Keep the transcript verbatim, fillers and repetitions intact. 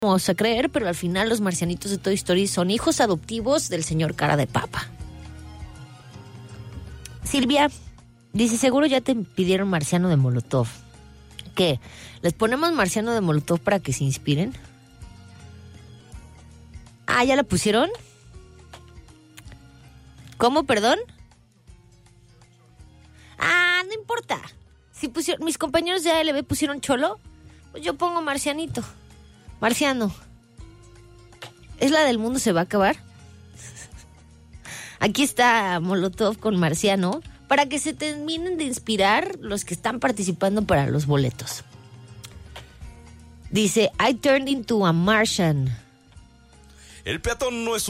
Vamos a creer, pero al final los marcianitos de Toy Story son hijos adoptivos del señor Cara de Papa. Silvia dice, seguro ya te pidieron marciano de Molotov. ¿Qué? ¿Les ponemos marciano de Molotov para que se inspiren? Ah, ¿ya la pusieron? ¿Cómo, perdón? Ah, no importa. Si pusieron, mis compañeros de A L B pusieron cholo, pues yo pongo marcianito. Marciano. ¿Es la del mundo se va a acabar? Aquí está Molotov con marciano para que se terminen de inspirar los que están participando para los boletos. Dice, I turned into a Martian. El peatón no es